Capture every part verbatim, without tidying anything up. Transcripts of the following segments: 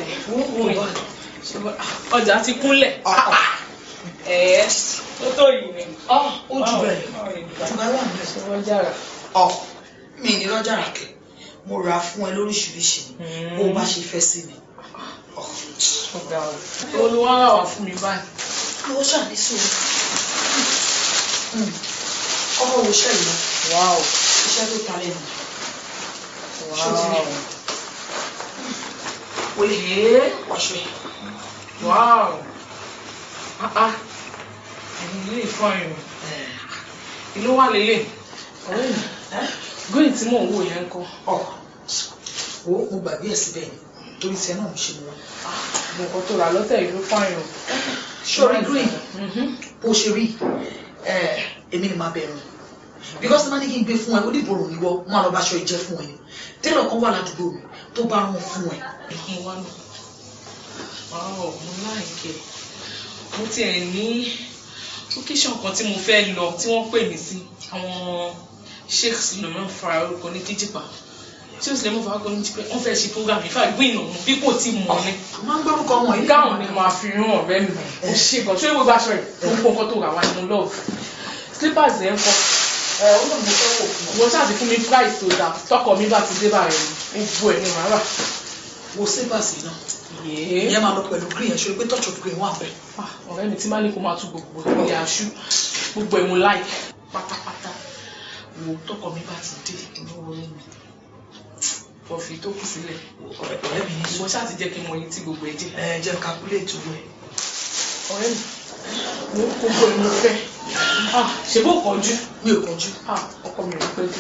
ọjà ti kúnlẹ̀. Ẹ tó tó yìí ni. Ó jù bẹ́ẹ̀ ṣùgbọ́n wà ní ẹ̀sọ́ Rọ́jàrà. Ọ̀ mi ní lọ́jàrà kẹ̀. Mo rà fún ẹ lóríṣiríṣi bó bá ṣe fẹ́ sí mi. Olúwa rà wá fún mi báyìí. Ló ṣàní sórí. Ọkọ̀ wo iṣẹ́ yìí lọ? Wow. Iṣẹ́ tó ta lẹ́nu. Wow. Wọlé wàṣọ ẹ̀. Wow. Ah ah. Ilé ìfọyín. Ìlú wà lélẹ̀. Ọ̀rẹ́ mi. Góyìn tí mò ń wò yẹn ń kọ́. Ọ̀ wo mo gbàgbé ẹ̀ síbẹ̀ ni torí tiẹ̀ náà mo ṣe mọ́. Nǹkan tó rà lọ́tẹ̀ ìlú fọyín o. Sori green bó ṣe rí èmi ni máa bẹ̀rù because máa ní kí n gbé fún ẹ oníbòrò níwọ máa lọ bá aṣọ ìjẹ fún ẹ ni tẹ́lẹ̀ kan wà ládùúgbò mi tó bá rán fún ẹ. Mo wá lọ. Wow, mo láìkẹ́. Mo tiẹ̀ ní location kan tí mo fẹ́ lọ tí wọ́n pè mí sí àwọn Sheikh Suleiman Farouk ní Kíjìpá. Tí ó sì lè mú fàákọ́ ní pé wọ́n fẹ́ ṣe program ìfà gbìn òun bí kò tí mọ̀ ní. Máa ń gbárùkọ wọn yìí. Gáwọn ni màá fi rán ọ̀rẹ́ mi. Ó ṣe nǹkan tí ó gbogbo aṣọ rẹ̀ tó ń pọ̀ nǹkan tó rà wá ní mo love. Slippers ẹ̀ ń kọ́. Ẹ ó náà mo fẹ́ wò fún mi. Mo ṣáàtì fún mi price tó dáa. Tọkọ mi bá ti dé báyìí. Gbogbo ẹ̀ ni màá rà. Wo slippers yìí náà. Ìyẹn máa lọ pẹ̀lú green ẹ̀ ṣe pé touch of green wà bẹ́ẹ̀. Ọ̀rẹ́ mi tí máa ní kó máa tún gbogbo ilé aṣú. Gbogbo ẹ̀ mo like pátápátá. Wo tọkọ mi bá ti dé inú orí mi. Fọ̀fì tó kù sílẹ̀. Ọ̀rẹ́ mi ní Mo ṣáà ti jẹ́ kí n mọ iye tí gbogbo ẹ jẹ́. Ẹ jẹ́ calculate owó ẹ̀. Ọ̀rẹ́ mi, mo gbogbo ẹ̀ mo fẹ́. Ṣé bó kọjú? Mi ò kọjú. Ọkọ mi ò pẹ́ jù.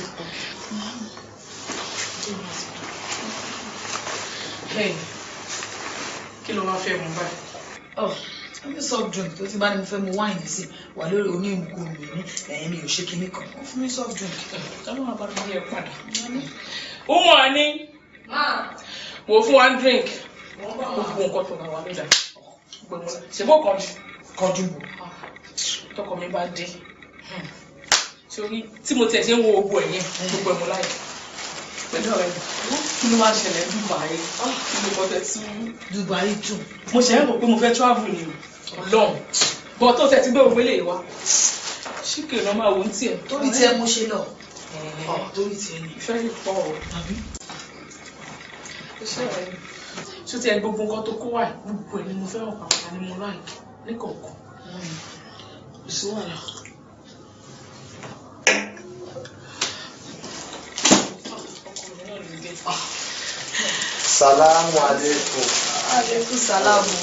Bẹ́ẹ̀ni, kí ló wá fẹ́ mu báyìí? Ó ní soft drink tó ti bá ní mo fẹ́ mu wáìnì sí wà lórí onímùkú mi ní ẹ̀yìn mi ò ṣe kinní kan. Ó fún mi soft drink. Tọ́lọ́ máa bá mi yẹ padà. Ó mọ̀ ọ́ ní. Mo fún one drink. Gbogbo nǹkan tó náà wà lójà. Ṣé bó kọjú? Kọjú bò. Tọkọ mi bá dé. Sórí tí mo tiẹ̀ ṣe ń wo gbogbo ẹ̀ yẹn, gbogbo ẹ̀ mo láyé. Pẹ̀lú ọ̀rẹ́ mi, kí ló máa ṣẹlẹ̀ Dubai? Kí ló kọ́ tẹ̀ tú? Dubai tún. Mo ṣe é rò pé mo fẹ́ travel ni Ọlọ́run. Bọ́ tó tẹ̀ ti gbé òwe lè wá. Ṣíkè lọ máa wo ní tiẹ̀. Torí tiẹ̀ mo ṣe lọ. Torí tiẹ̀ ni. Ìfẹ́ yìí pọ̀ o. Àbí? Iṣẹ́ rẹ̀ ni. Ṣé ti ẹ gbogbo nǹkan tó kó wà gbogbo ẹ̀ ni mo fẹ́ràn pàápàá ni mo like ní kọ̀ọ̀kan. Kò sí wàhálà. Salamu alaikum. Alaikum salamu.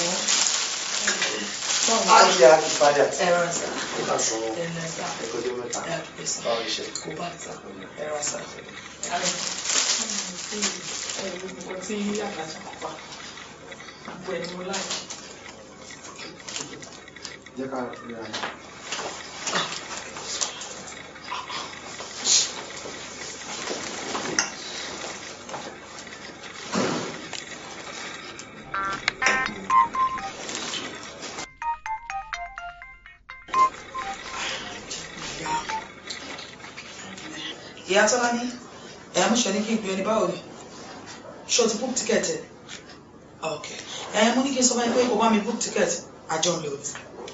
Aji aki fada. Ẹ̀rọ sá. Ika so. Ẹ̀rọ sá. Ekojo mẹ́ta. Ẹ̀rọ sá. Báwo ṣe? Kò bá ta. Ẹ̀rọ sá. Gbogbo tí àgbàjá pa gbogbo ẹ̀ ni mo like. Jẹ́ ká rí ara. Ìyá Tọ́lá ní ẹ̀yà mú ṣe ní kí n pè ẹni báwo ni ṣé o ti book ticket ẹ̀ ok ẹ̀yà mú ní kí n sọ fún ẹ pé kò bá mi book ticket àjọ ńlẹ̀ òní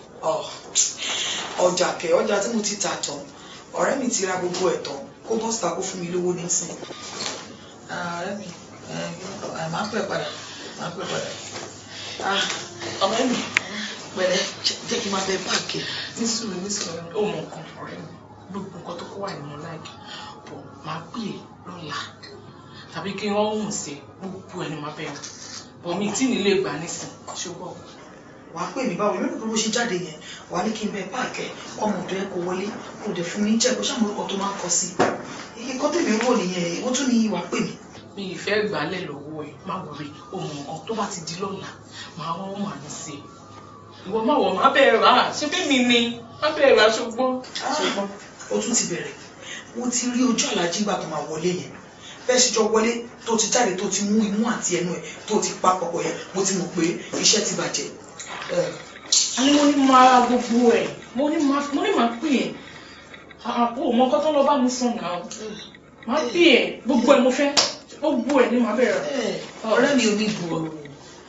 ọjà kẹ ọjà tí mo ti tà tán ọ̀rẹ́ mi ti ra gbogbo ẹ̀ tán kó bọ́sítà kó fún mi lówó nísìn ọ̀rẹ́ mi máa ń pẹ́ padà máa ń pẹ́ padà ọ̀rẹ́ mi pẹ̀lẹ́ jẹ́ kí n máa bẹ páàkì ní sùúrù ní sùúrù ó mọ nǹkan ọ̀rẹ́ mi gbogbo nǹkan tó kó wà ní mo like bọ̀ máa pè é lọ́la tàbí kí wọ́n hùn sí gbogbo ẹni máa bẹ̀rẹ̀ bọ̀ mi tí nílé ìgbà nísìn ṣùgbọ́n. wà á pè mí báwo lónìí bí mo ṣe jáde yẹn wà á ní kí n bẹ páàkì ọmọ ọ̀dọ̀ ẹ kò wọlé kò dẹ̀ fún mi jẹ́ kó ṣàmúlòkọ tó máa ń kọ sí iye kọ́ tèmi rò nìyẹn ìwọ́n tún ní wà á pè mí. mi ìfẹ́ ìgbálẹ̀ lọ́wọ́ ẹ̀ má wọrí ohun nǹkan tó bá ti di lọ́la máa wọ́n wà ní sí i ìwọ má wọ̀ má bẹ̀rẹ̀ rà ṣé bí mi ni má bẹ̀rẹ̀ rà ṣùgbọ́n. ó tún ti bẹ̀rẹ̀ mo ti rí ojú àlájí ìgbà tó máa wọlé yẹn bẹ́ẹ̀ ṣe jọ wọlé tó ti jáde tó ti mú imú àti ẹnu ẹ̀ tó ti pa pọ̀pọ̀ yẹn mo ti mọ̀ pé iṣẹ́ ti bàjẹ́. a ní mo ní máa ra gbogbo ẹ̀ mo ní máa pè é àpò mọ kọ́ tó lọ bá mi sùn náà máa pè é gbogbo ẹ̀ mo fẹ́ gbogbo ẹ̀ ní máa bẹ̀rẹ̀. ọ̀rẹ́ mi ò ní gbòòrò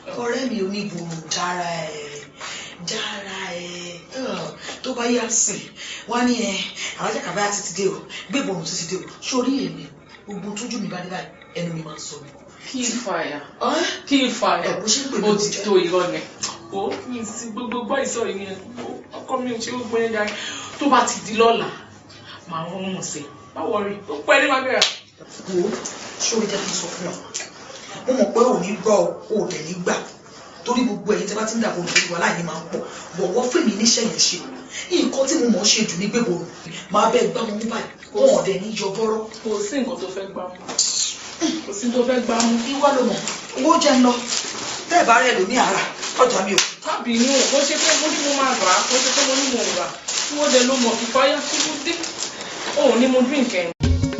ọ̀rẹ́ mi oníbùrù jára ẹ̀ jára ẹ̀ tó bá yá sí wọ́n ní ẹ̀ àwọn ajá kàbáyà ti ti dé o gbégbòrùn ti ti dé o sórí èmi gbogbo tójú mi bá dé báyìí ẹnu mi máa ń sọ mi. kí n fàyà kí n fàyà ó ti tó irọ́ ni ó mi sí gbogbo gbọ́ ìsọ̀ yìí yẹn ọkọ mi ò ṣe ó gbóyè dáa tó bá ti di lọ́la màá wọ́n mọ̀ sí báwo rí ó pẹ́ ní máa bẹ̀rẹ̀. wo sórí jẹ́ kí n sọ fún ọ mo mọ̀ pé ò ní gbọ́ ò dẹ̀ ní gbà torí gbogbo ẹ̀yin tí bá ti ń dàbò lórí wa láìní máa ń pọ̀ bọ̀wọ́ fèmí níṣẹ́ yẹn ṣe nǹkan tí mo mọ̀ ṣe jù ní gbégbó máa bẹ́ẹ̀ gbá wọn mú báyìí wọn ò dẹ̀ ní yọ bọ́rọ́. kò sí nǹkan tó fẹ́ gbá mú kò sí tó fẹ́ gbá mú. ìwọ ló mọ̀ owó jẹ́ ń lọ bẹ́ẹ̀ bá rẹ̀ lò ní ara ọjà mi ò. tábì inú ó ṣe pé mo ní mo máa rà á ó ṣe pé mo ní mo rà á tí wọ́n dẹ̀ ló mọ̀ ìfáyà kí ló dé òun ní mo drink ẹ̀.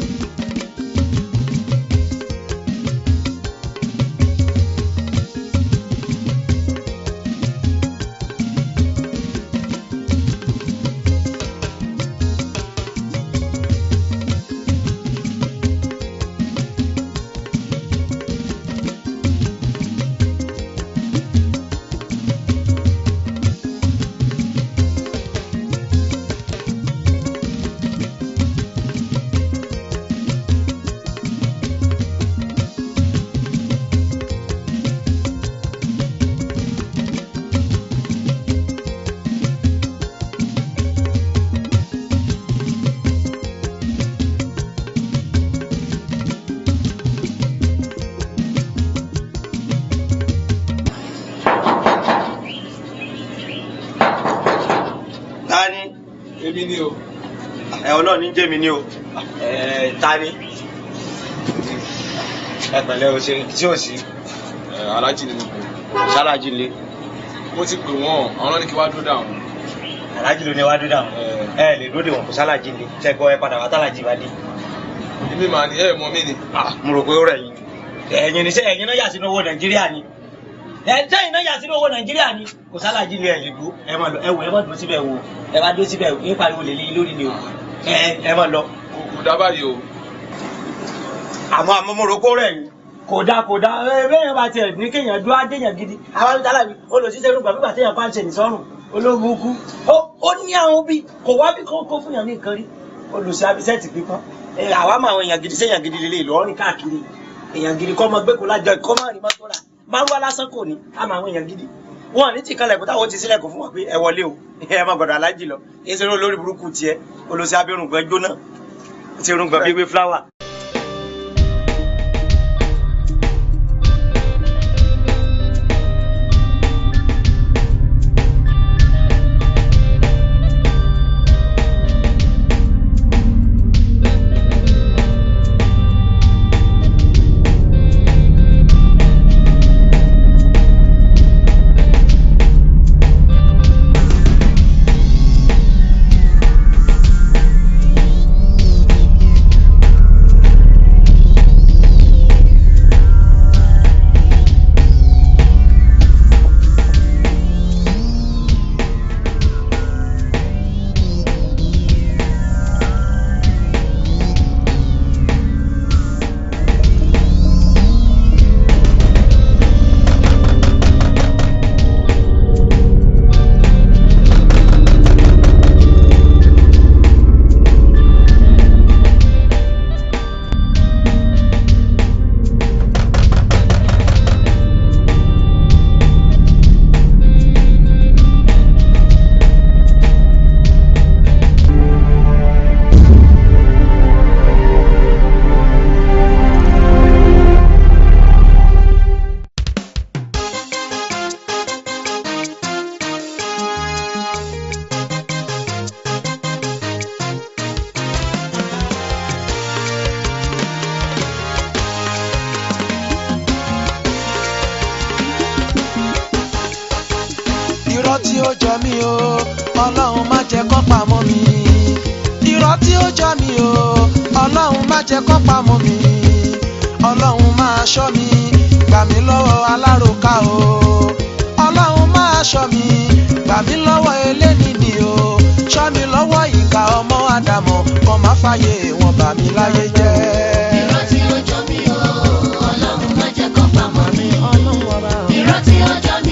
Èmi ni o. Ẹ Ọlọ́run ní jẹ́ mi ni o. Ẹ ta ni? Ẹ pẹ̀lẹ́ o ṣe tí ò sí. Ẹ Alájì ni mo pè. Ṣálájì lé. Mo ti pè wọ́n, àwọn náà ní kí wá dúró dáhùn. Alájì ló ní wá dúró dáhùn. Ẹ lè dúró dè wọ́n kó ṣálájì lé. Ṣẹ́gbọ́ ẹ padà wá tálàjì bá dé. Èmi màá ní ẹ mọ mí ni. Mo rò pé ó rẹ̀ yín. Ẹ̀yin ni ṣé ẹ̀yin náà yà sínú owó Nàìjíríà ni? Ẹ sẹ́yìn náà yà sínú owó Nàìjíríà ni? Kò ṣálájì lé ẹ̀ lè dúró. Ẹ má lọ ẹ wò ẹ má dúró síbẹ̀ wò. Ẹ bá dúró síbẹ̀ ní pariwo lè lé lórí ni o. Ẹ ẹ má lọ. Kò dá báyìí o. Àmọ́ àmọ́ mo rò pé ó rẹ̀ yín. Kò dá kò dá bẹ́ẹ̀ bá tiẹ̀ ní kéèyàn dúró adéyàn gidi. Àwọn tálàbí olùsíṣẹ́ irúgbà nígbà téèyàn bá ń ṣe nìsọ́rùn ológun kú. Ó ní àwọn bí kò wá bí kò fún yàn ní nǹkan rí. Olùsí abisẹ́ẹ̀tì pípọ́n. Àwa máa àwọn èèyàn gidi séèyàn gidi lélẹ̀ ìlú ọ̀rìn káàkiri. Èèyàn gidi kọ́ mọ gbẹ́kọ̀ lájọ ìkọ́ máa rí mọ́tò rà. Márúwá lásán kò ní àmọ́ àwọn èèyàn gidi. Wọ́n ní tìkanlẹ̀ kó táwọn ti sílẹ̀ kó fún wọn pé ẹ wọlé o. Ẹ má gbọ́dọ̀ Alájì lọ. Èsì olórí burúkú tiẹ̀ olùsí abirùngbọ̀n jóná. Ti irùngbọ̀n bíi wí fúláwà. tí ó jọ mí o Ọlọ́run má jẹ́ kó pamọ́ mi irọ́ tí ó jọ mí o Ọlọ́run má jẹ́ kó pamọ́ mi Ọlọ́run máa ṣọ́ mi gbà mí lọ́wọ́ aláròká o Ọlọ́run máa ṣọ́ mi gbà mí lọ́wọ́ elénìní o ṣọ́ mi lọ́wọ́ ìkà ọmọ Ádámọ̀ kó má fàyè wọn bà mí láyé jẹ́. Irọ́ tí ó jọ mí o Ọlọ́run má jẹ́ kó pamọ́ mi irọ́ tí ó jọ mí.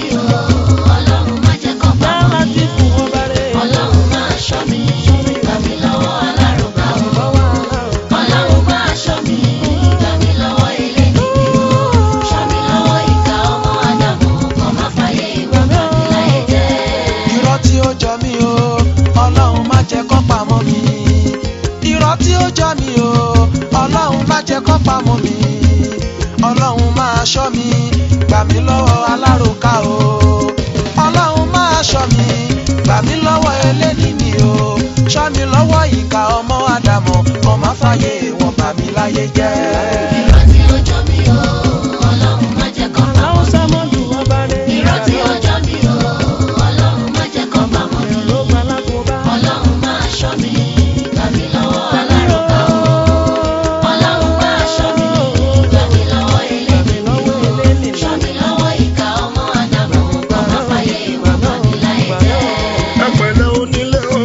jẹ́ kó pamọ́ mi ọlọ́run máa ṣọ́ mi gbà mí lọ́wọ́ aláròká o ọlọ́run máa ṣọ́ mi gbà mí lọ́wọ́ eléni mi o ṣọ́ mi lọ́wọ́ ìkà ọmọ àdàmọ̀ ọmọ fàyè wọn bà mí láyé jẹ́. irọ́ tí ó jọ mí o ọlọ́run má jẹ́ kó pamọ́ mi irọ́ tí ó jọ mí o ọlọ́run má jẹ́ kó pamọ́ mi ọlọ́run máa ṣọ́ mi gbà mí lọ́wọ́ aláròká o ọlọ́run máa ṣọ́ mi gbà mí lọ́wọ́ eléni mi ṣọ́ mi lọ́wọ́ ìkà ọmọ àdàmọ̀ ọmọ fàyè wọn bà mí láyé jẹ́. ẹ pẹ̀lẹ́ onílé o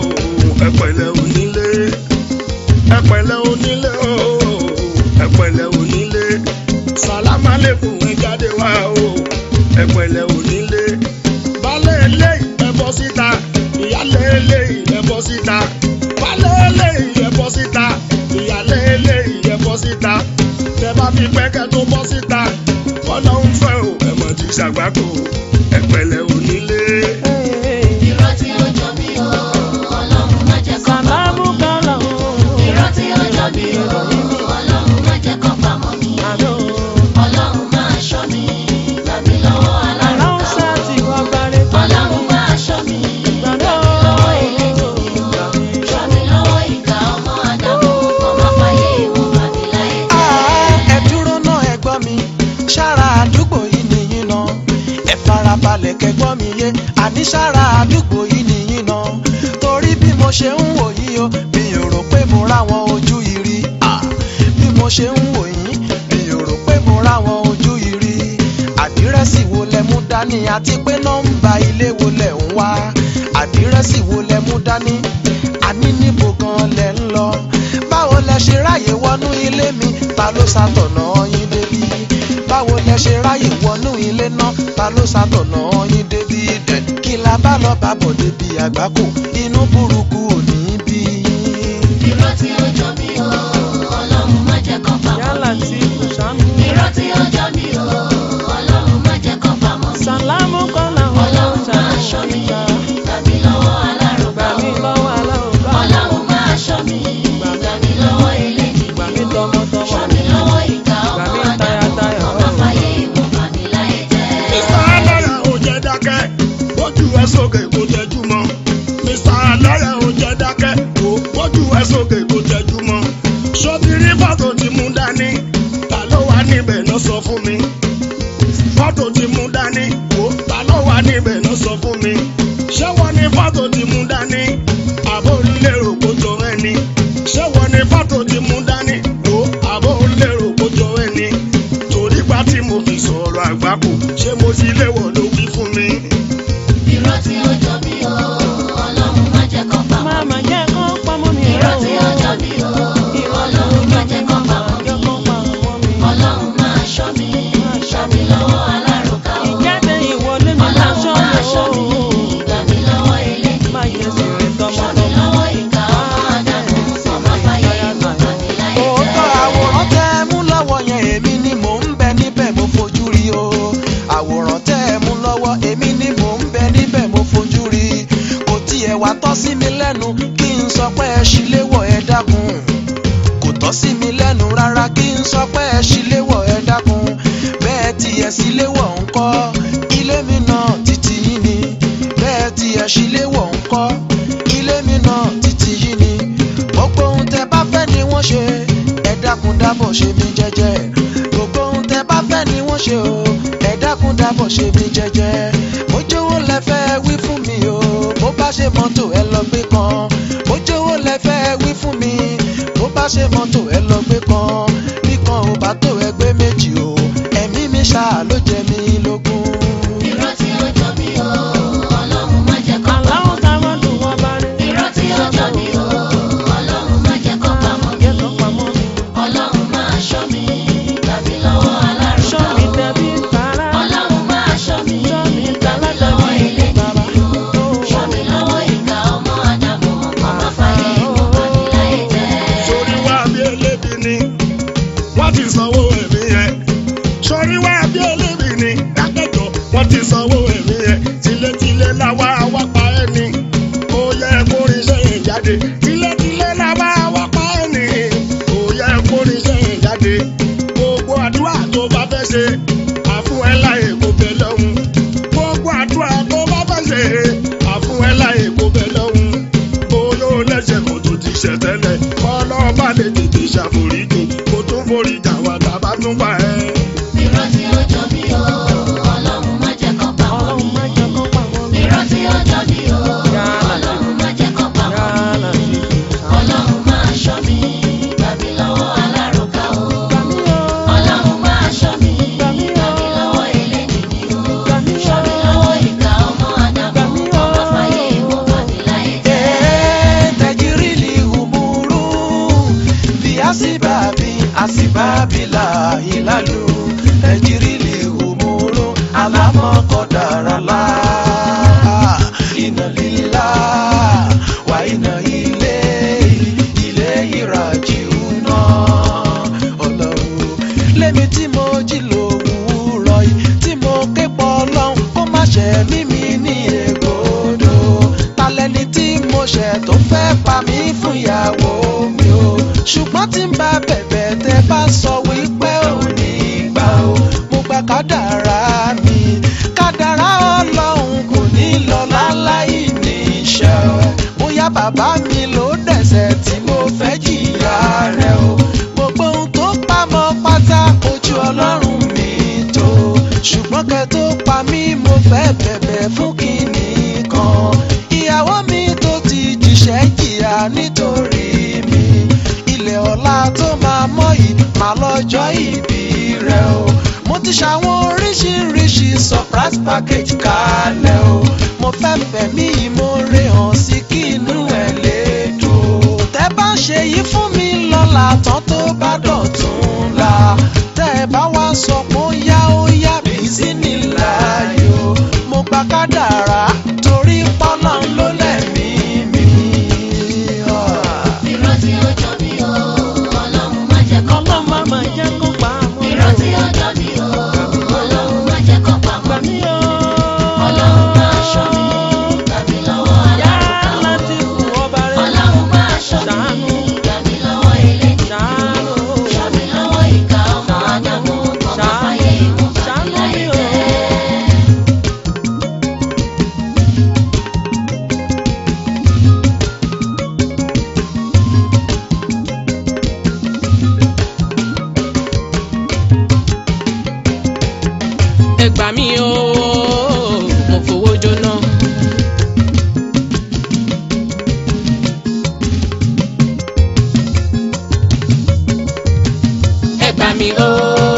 ẹ pẹ̀lẹ́ onílé ẹ pẹ̀lẹ́ onílé o ẹ pẹ̀lẹ́ onílé sàlámà lẹ́kùn ẹ jáde wá o ẹ pẹ̀lẹ́ onílé baálé eléyìí ẹ bọ́ síta ìyálé eléyìí ẹ bọ́ síta baálé eléyìí ẹ bọ́ síta ìyálé eléyìí ẹ bọ́ síta tẹ bá fi pẹ́kẹ́ tó bọ́ síta kọ́nà ń fẹ́ o ẹ mọ̀ ti ṣàgbákò ẹ pẹ̀lẹ́ onílé. irọ́ tí ó jọ mí o ọlọ́run má jẹ́ kó pamọ́ mi irọ́ tí ó jọ mí o ọlọ́run má jẹ́ kó pamọ́ mi ọlọ́run máa ṣọ́ mi gbà mí lọ́wọ́ aláròká ọlọ́run máa ṣọ́ mi gbà mí lọ́wọ́ eléni mi ṣọ́ mi lọ́wọ́ ìkà ọmọ àdàmọ̀ ọmọ fàyè wọn bà mí láyé jẹ́. ẹ dúró náà ẹ gbọ́ mi sára àdúgbò yìí nìyí náà ẹ farabalẹ̀ kẹ́gbọ́n mi yé àní sára àdúgbò yìí nìyí náà torí bí mo ṣe ń wò yí o mi ò rò pé mo ráwọn ojú yìí rí bí mo ṣe ń wò yín mi ò rò pé mo ráwọn ojú yìí rí àdírẹ́sì wo lẹ mú dání àti pé nọ́mbà ilé wo lẹ ń wá àdírẹ́sì wo lẹ mú dání àní níbo gan lẹ ń lọ báwo lẹ ṣe ráyè wọnú ilé mi ta ló ṣàtọ̀nà yín débi báwo lẹ ṣe ráyè wọnú ilé náà ta ló ṣàtọ̀nà yín débi dẹ̀ kí la bá lọ bá bọ̀ débi àgbákò inú burúkú ò ní bí yín. irọ́ tí ó jọ mí o ọlọ́run má jẹ́ kó pamọ́ mi irọ́ tí ó jọ mí o ọlọ́run má jẹ́ kó pamọ́ mi ọlọ́run máa ṣọ́ mi gbà mí lọ́wọ́ aláròká o ọlọ́run máa ṣọ́ mi gbà mí lọ́wọ́ eléni mi ṣọ́ mi lọ́wọ́ ìkà ọmọ àdàmọ̀ ọmọ fàyè wọn bà mí láyé jẹ́. Mr. Alára ò jẹ́ dákẹ́ bójú ẹ sókè kó tẹjú mọ́ Mr. Alára ò jẹ́ dákẹ́ bójú ẹ sókè kó tẹjú mọ́ sotiri fọ́tò tí mú dání ta ló wà níbẹ̀ náà sọ fún mi fọ́tò tí mú dání wò ta ló wà níbẹ̀ náà sọ fún mi ṣé wọ́n ní fọ́tò tí mú dání àbó lérò kó jọ ẹni ṣé wọ́n ní fọ́tò tí mú dání wò àbó lérò kó jọ ẹni torí pa tí mo fi sọ̀rọ̀ àgbákò ṣé mo sì léwọ̀ ló wí fún mi. irọ́ tí ó jọ mí o ọlọ́run má jẹ́ kó pamọ́ mi irọ́ tí ó jọ mí o ọlọ́run má jẹ́ kó pamọ́ mi ọlọ́run máa ṣọ́ mi ṣọ́ mi lọ́wọ́ aláròká o ọlọ́run máa ṣọ́ mi gbà mí lọ́wọ́ eléni mi ṣọ́ mi lọ́wọ́ ìkà ọmọ àdàmọ̀ ọmọ fàyè wọn bà mí láyé òótọ́ jẹ́. àwòrán tẹ́ ẹ mú lọ́wọ́ yẹn èmi ni mò ń bẹ níbẹ̀ mo fojú rí o àwòrán tẹ́ ẹ mú lọ́wọ́ èmi ni mò ń bẹ níbẹ̀ mo fojú rí kò tiẹ̀ wá tọ́ sí mi lẹ́nu kí n sọ pé ẹ ṣí léwọ̀ ẹ dákun kò tọ́ sí mi lẹ́nu rárá kí n sọ pé ẹ ṣí léwọ̀ ẹ dákun bẹ́ẹ̀ tiẹ̀ sí léwọ̀ ńkọ́ ilé mi náà títí yín ni bẹ́ẹ̀ tiẹ̀ ṣí léwọ̀ ńkọ́ ilé mi náà títí yín ni gbogbo ohun tẹ́ bá fẹ́ ni wọ́n ṣe ẹ dákun dábọ̀ ṣe mí jẹ́jẹ́ gbogbo ohun tẹ́ bá fẹ́ ni wọ́n ṣe o ẹ dákun dábọ̀ ṣe mí jẹ́jẹ́ bójówó lẹ fẹ́ wí fún mi o bó bá ṣe mọ́tò ẹ lọ gbé kan bójówó lẹ fẹ́ wí fún mi bó bá ṣe mọ́tò ẹ lọ gbé kan bí kan ò bá tó ẹgbẹ́ méjì o ẹ̀mí mi ṣáà ló jẹ mí lógún. irọ́ tí ó jọ mí o ọlọ́run má jẹ́ kó pamọ́ mi irọ́ tí ó jọ mí o ọlọ́run má jẹ́ kó pamọ́ mi ọlọ́run máa ṣọ́ mi gbà mí lọ́wọ́ aláròká o ọlọ́run máa ṣọ́ mi gbà mí lọ́wọ́ eléni mi ṣọ́ mi lọ́wọ́ ìkà ọmọ àdàmọ̀ ọmọ fàyè wọn bà mí láyé jẹ́. sórí wá bí elébi ni wọ́n ti sanwó ẹ̀mí yẹn sórí wá bí elébi ni dákẹ́jọ́ wọ́n ti sanwó ẹ̀mí yẹn tilétilé làwa wá pa ẹ́ ni ó yẹ kórin iṣẹ́ yẹn jáde tilétilé làwa wá pa ẹ́ ni ó yẹ kórin iṣẹ́ yẹn jáde. alámọ̀ kọ́dàrá lá. Iná lílá wà iná ilé ilé ìrajìun náà. Ọlọ́run lèmi tí mo jí lówùúrọ̀ yìí tí mo ké pọ̀ Ọlọ́run kó má ṣe mímí ní ègbodò. Talẹ́ni tí mo ṣẹ̀ tó fẹ́ pa mí fún ìyàwó mi o. Ṣùgbọ́n tí n bá bẹ̀bẹ̀ tẹ́ bá sọ wípé ò ní gbà o. Mo gba kádàrá mi. Kádàrá Ọlọ́run kò ní lọ láláì ní iṣẹ́ o. Bóyá bàbá mi ló dẹ̀ṣẹ̀ tí mo fẹ́ jìyà rẹ̀ o. Gbogbo ohun tó pamọ́ pátá ojú Ọlọ́run mi tó. Ṣùgbọ́n kẹ́ tó pa mí mo fẹ́ bẹ̀bẹ̀ fún kinní kan. Ìyàwó mi tó ti jìṣẹ́ jìyà nítorí mi. Ilẹ̀ ọ̀la tó máa mọ́ yìí máa lọ́jọ́ ìbí rẹ̀ o. Mo ti ṣàwọn oríṣiríṣi surprise package kalẹ̀ o. Mo fẹ́ fẹ̀mí ìmoore hàn sí kí inú ẹ̀ lè dùn. Tẹ́ bá ṣe yìí fún mi lọ́la tán tó bá dọ̀tún la. Tẹ́ bá wá sọ pé ó yá ó yá bí sí ní láàyò. Mo gba kádàrá torí pọ́nà ló lẹ̀mí mi. Irọ́ tí ó jọ mí o, Ọlọ́run má jẹ́ kó pa mọ́ mi. Irọ́ tí ó jọ mí o, Ọlọ́run má jẹ́ kó pa mọ́ mi. Ọlọ́run máa ṣọ́ mi, gbà mí lọ́wọ́ alárùkà o. Ọlọ́run máa ṣọ́ mi, gbà mí lọ́wọ́ eléjì. Ṣọ́ mi lọ́wọ́ ìkà ọmọ Ádámù, ọmọ fáyé ìwọ̀n bá mi láyé jẹ́. Ẹ gbà mí o, mo fowó jóná. Ẹ gbà mí o,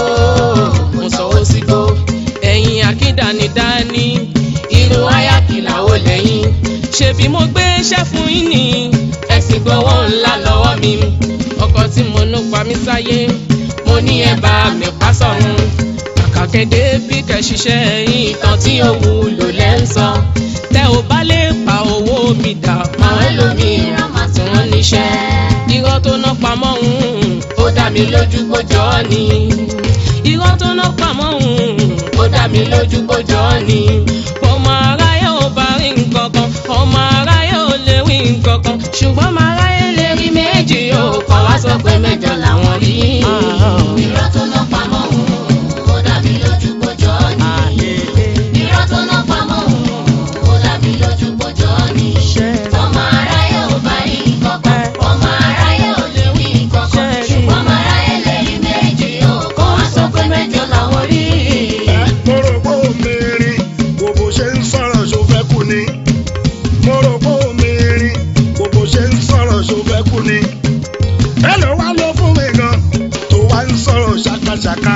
mo sọ̀wọ́ sígbó. Ẹ̀yin akíndánidání, irú ayákìlá ó lẹ́yìn. Ṣebí mo gbé iṣẹ́ fún yín ni, ẹ sì gbọ́wọ́ ńlá lọ́wọ́ mi. Ọkọ tí mo ló pa mí sáyé, mo ní ẹ bá mi pa sọ́run. Kàkẹ́dẹ́ bí kẹ́ṣiṣẹ́ yín ìtàn tí ó wúlò lẹ́ ń sọ. Tẹ́ ò bá lè pa owó mi dà, àwọn ẹlòmíràn máa tí wọ́n níṣẹ́. Irọ́ tó ná pamọ́ òun, ó dá mi lójú gbójọ́ ni. Irọ́ tó ná pamọ́ òun, ó dá mi lójú gbójọ́ ni. Ọmọ aráyé ò bá rí nǹkan kan, ọmọ aráyé ò lè rí nǹkan kan. Ṣùgbọ́n ọmọ aráyé lè rí méjì o, kọ́ wá sọ pé mẹ́jọ làwọn rí. Irọ́ tó ná pamọ́ òun, ó dá mi lójú gbójọ́ ni. Irọ́ tó ná pamọ́ òun, ó dá mi lójú gbójọ́ ni. Ọmọ aráyé ò bá rí nǹkan kan, ọmọ aráyé ò lè rí nǹkan kan. Ṣùgbọ́n ọmọ aráyé lè rí méjì o, kọ́ wá sọ pé mẹ́jọ làwọn rí. Mo rò pé omi rin gbogbo ṣe ń sọ̀rọ̀ ṣó fẹ́ kú ni. Mo rò pé omi rin gbogbo ṣe ń sọ̀rọ̀ ṣó fẹ́ kú ni. Èló wá ló fún mi gan tó wá ń sọ̀rọ̀ ṣàkàṣàkà.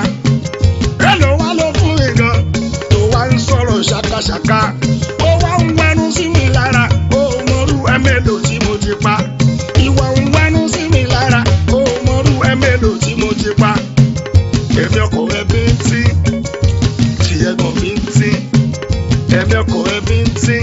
Èló wá ló fún mi gan tó wá ń sọ̀rọ̀ ṣàkàṣàkà. Ó wá ń wẹnu sí mi lára, ó mọrú ẹ̀mẹ́lò tí mo ti pa. Ìwọ ń wẹnu sí mi lára, ó mọrú ẹ̀mẹ́lò tí mo ti pa. Èmi ọkọ̀ ẹbí ń tí, tìyẹ gan mi ń tí. Èmi ọkọ̀ ẹbí ń tí,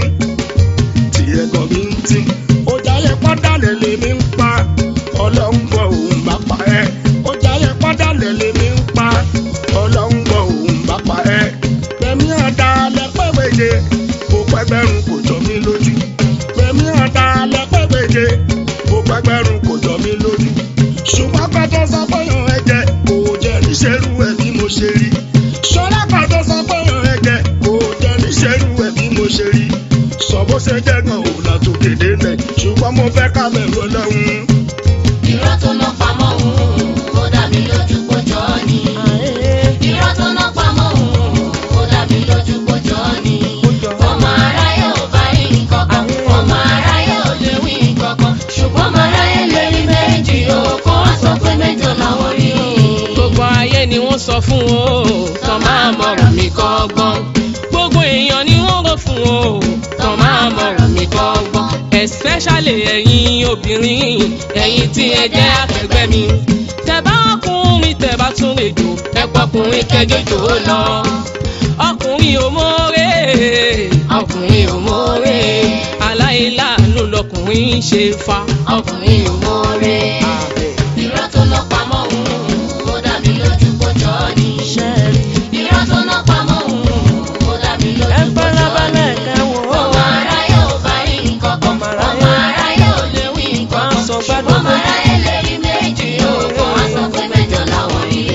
tìyẹ gan mi ń tí. Ọjà yẹ pọ́ndálẹ̀ lèmi ń pa, Ọlọ́run gbọ́ òun bá pa ẹ́. Ọjà yẹ pọ́ndálẹ̀ lèmi ń pa, Ọlọ́run gbọ́ òun bá pa ẹ́. Bẹ̀mí ọ̀dà lẹ́pẹ̀wéje, kò pẹ́gbẹ́rún kò jọ mí lójú. Bẹ̀mí ọ̀dà lẹ́pẹ̀wéje, kò pẹ́gbẹ́rún kò jọ mí lójú. Ṣùgbọ́n kọ́tọ́ sọ pé yàn ẹ̀jẹ̀ kò jẹ́ níṣẹ́rú ẹ̀ bí mo ṣe rí. Ṣọlá kọ́tọ́ sọ pé yàn ẹ̀jẹ̀ kò jẹ́ níṣẹ́rú ẹ̀ bí mo ṣe rí. Sọ bó ṣe jẹ́ gan òun látòkè délẹ̀, ṣùgbọ́n mo fẹ́ ká bẹ̀rù Ọlọ́run. Irọ́ tó ná pamọ́ òun, ó dá mi lójú gbójọ́ ni. Irọ́ tó ná pamọ́ òun, ó dá mi lójú gbójọ́ ni. Ọmọ aráyé ò bá rí nǹkan kan, ọmọ aráyé ò lè rí nǹkan kan. Ṣùgbọ́n ọmọ aráyé lè rí méjì o, kó wá sọ pé mẹ́jọ làwọn rí. Gbogbo ayé ni wọ́n sọ fún o, tán máa mọ̀rọ̀ mi kọ́gbọ́n. Gbogbo èèyàn ni wọ́n rò fún o, tán máa mọ̀rọ̀ mi kọ́gbọ́n. Especially ẹ̀yin obìnrin, ẹ̀yin tí ẹ jẹ́ akẹgbẹ́ mi. Tẹ́ bá ọkùnrin tẹ́ bá tún rèjò, ẹ pọkùnrin kẹjọjò lọ. ọkùnrin ò mọ̀ọ́rẹ́ ọkùnrin ò mọ̀ọ́rẹ́ aláìláàánú lọkùnrin ṣe fa ọkùnrin ò mọ̀ọ́rẹ́ irọ́ tó lọ pamọ́ òun ó dá mi lójú kó jọ ní irọ́ tó lọ pamọ́ òun ó dá mi lójú kó jọ ní ọmọ aráyé ò bá rí nǹkan kan ọmọ aráyé ò lè wí nǹkan kan ọmọ aráyé lè rí méjì yóò kọ́ wá sọ pé mẹ́jọ làwọn rí.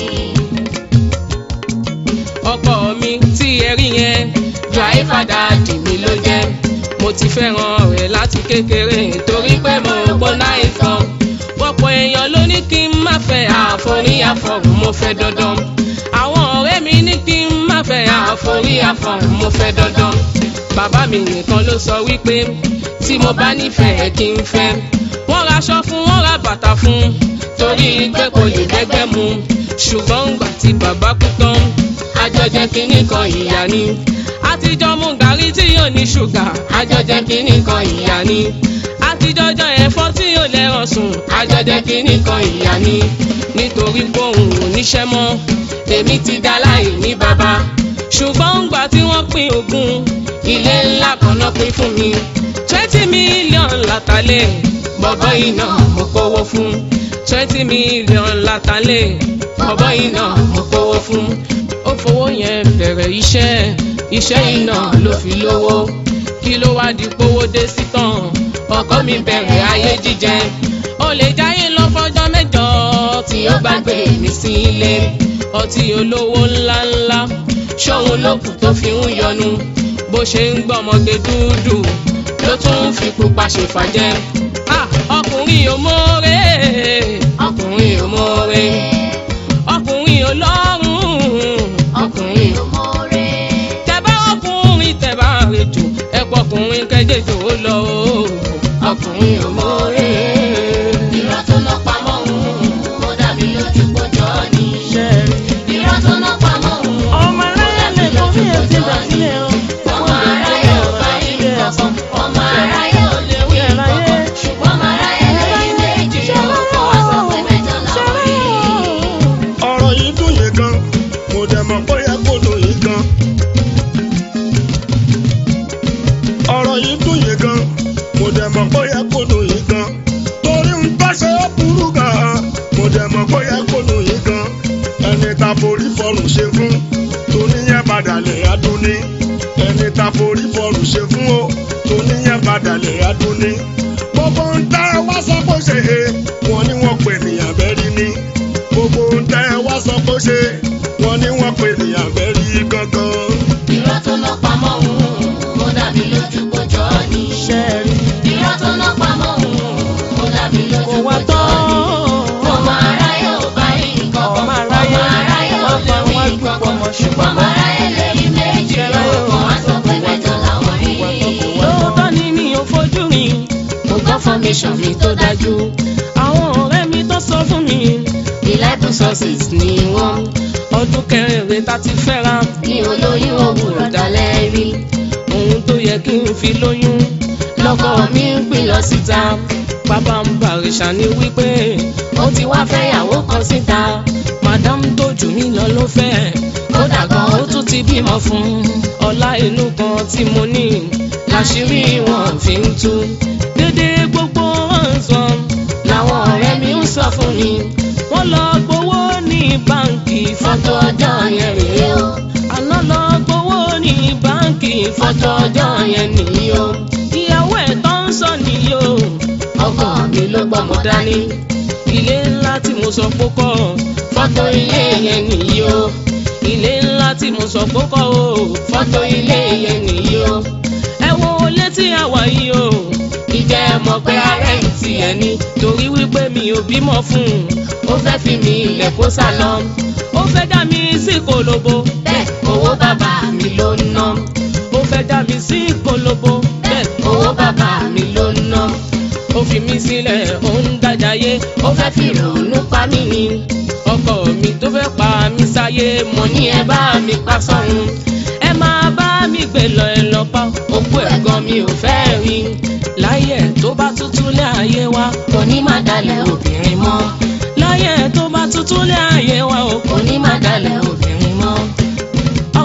ọkọ mi tí ẹ rí yẹn dráìfà dáàdì mi ló jẹ́ mo ti fẹ́ràn rẹ̀ láti kékeré torí pé mo gbóná ìfọ̀n pọ̀pọ̀ èèyàn ló ní kí n má fẹ́ àforí àfọ̀rùn mo fẹ́ dandan àwọn ọ̀rẹ́ mi ní kí n má fẹ́ àforí àfọ̀rùn mo fẹ́ dandan bàbá mi nìkan ló sọ wípé tí mo bá nífẹ̀ẹ́ kí n fẹ́ wọ́n raṣọ fún wọ́n ra bàtà fún torí pé kò lè bẹ́gbẹ́ mu ṣùgbọ́n gbà tí bàbá kú tán àjọjẹ kínní kan ìyá ni àtijọ́ mú gàrí tí yóò ní ṣúgà àjọjẹ kínní kan ìyá ni àtijọ́jọ́ ẹ̀fọ́ tí yóò lẹ́rọ̀ sùn àjọjẹ kínní kan ìyá ni nítorí pé òun ò níṣẹ́ mọ́ èmi ti dá láì ní bàbá ṣùgbọ́n gbà tí wọ́n pín ogún ilé ńlá kan náà pín fún mi twenty million látàlẹ́ bọ̀bọ̀ iná mo kówó fún twenty million látàlẹ́ bọ̀bọ̀ iná mo kówó fún ó fowó yẹn bẹ̀rẹ̀ iṣẹ́ iṣẹ́ iná ló fi lówó kí ló wá di pówó dé sí tán ọkọ mi bẹ̀rẹ̀ ayé jíjẹ ó lè jáyé lọ fọjọ́ mẹ́jọ tí ó bá gbé mi sí ilé ọtí olówó ńláńlá ṣóhun lókù tó fi ń yọnu bó ṣe ń gbọ́mọge dúdú ló tún fi pupa ṣe fàjẹ́ ọkùnrin ò mọ̀ọ́rẹ́ ọkùnrin ò mọ̀ọ́rẹ́ ọkùnrin ò lọ́rùn ọkùnrin ò mọ̀ọ́rẹ́ tẹ̀bá ọkùnrin tẹ̀bá rètò ẹ̀pọ̀ ọkùnrin kẹjẹjọ ó lọ ọkùnrin ò mọ̀ọ́rẹ́ irọ́ tó lọ pamọ́ òun ó dá mi lójú kó jọ ní irọ́ tó lọ pamọ́ òun ọmọ aráyé lè kó bí èsì gbà sílẹ̀ o. ọmọ aráyé ò bá rí nǹkan ọmọ aráyé ò lè wí nǹkan ṣùgbọ́n ọmọ aráyé lè rí méjì yóò kọ́ wá sọ pé mẹ́jọ làwọn rí. ọ̀rọ̀ yìí dùn yín gan mo dẹ̀ mọ̀ bóyá kò dùn yín gan. ọ̀rọ̀ yìí dùn yín gan mo dẹ̀ mọ̀ bóyá kò dùn yín gan. torí ń bá ṣe é burú gan mo dẹ̀ mọ̀ bóyá kò dùn yín gan. ẹni ta forí fọrùn ṣe fún torí yẹn padà lè adún ní. ẹni ta forí fọrùn ṣe fún o torí yẹn padà lè adún ní. gbogbo ń tẹ́ wá sọ pé ṣe é wọ́n ní wọ́n pè nìyàn bẹ́rí ní. gbogbo ń tẹ́ wá sọ pé ṣe wọ́n ní wọ́n pè nìyàn bẹ́rí gangan. irọ́ tó lọ pamọ́ òun ó dá mi lójú kó jọ ní irọ́ tó lọ pamọ́ òun ó dá mi lójú kó jọ ní ọmọ aráyé ò bá rí nǹkan kan ọmọ aráyé ò lè rí nǹkan kan ṣùgbọ́n ọmọ aráyé lè rí méjì yóò kọ́ wá sọ pé mẹ́jọ làwọn rí. lóòótọ́ ni mi ò fojú mi mo gbọ́ fọ́míṣàn mi tó dájú àwọn ọ̀rẹ́ mi tó sọ fún mi reliable sources ni wọ́n ọdún kẹrin rèé tá ti fẹ́ra ní olóyún òwúrọ̀ dalẹ́ rí ohun tó yẹ kí n fi lóyún lọ́kọ mi ń pín lọ síta bàbá ń bàrìṣà ní wípé ó ti wá fẹ́yàwó kan síta madam tó jù mí lọ ló fẹ́ kódà gan ó tún ti bímọ fún ọlá inú kan tí mo ní láṣìírí wọn fi ń tú dédé gbogbo wọn ń sọ làwọn ọ̀rẹ́ mi ń sọ fún mi wọ́n lọ gbowó ní báǹkì fọ́tò ọjọ́ yẹn rèé o àná lọ gbowó ní báǹkì fọ́tò ọjọ́ yẹn nìyí o ìyàwó ẹ̀ tó ń sọ nìyí o ọkọ mi ló gbọ́mọ dání ilé ńlá tí mo sọ pé kọ́ fọ́tò ilé yẹn nìyí o ilé ńlá tí mo sọ pé kọ́ o fọ́tò ilé yẹn nìyí o ẹ wo ilé tí a wà yìí o ìjẹ́ ẹ mọ̀ pé ara ẹ̀ ti ẹ̀ ní torí wípé mi ò bímọ fún un ó fẹ́ fi mi ilẹ̀ kó sá lọ ó fẹ́ dá mi sí kolobo bẹ́ẹ̀ owó bàbá mi ló ń ná ó fẹ́ dá mi sí kolobo bẹ́ẹ̀ owó bàbá mi ló ń ná ó fi mí sílẹ̀ ó ń dájàyé ó fẹ́ fi ròónú pa mí ni ọkọ mi tó fẹ́ pa mí sáyé mo ní ẹ bá mi pa sọ́run ẹ máa bá mi gbé lọ ẹ lọ pa òkú ẹ̀gan mi ò fẹ́ rí láyé tó bá tuntun lé ayé wa kò ní má dalẹ̀ obìnrin mọ́ láyé tó bá tuntun lé ayé wa kò ní má dalẹ̀ obìnrin mọ́ ọkọ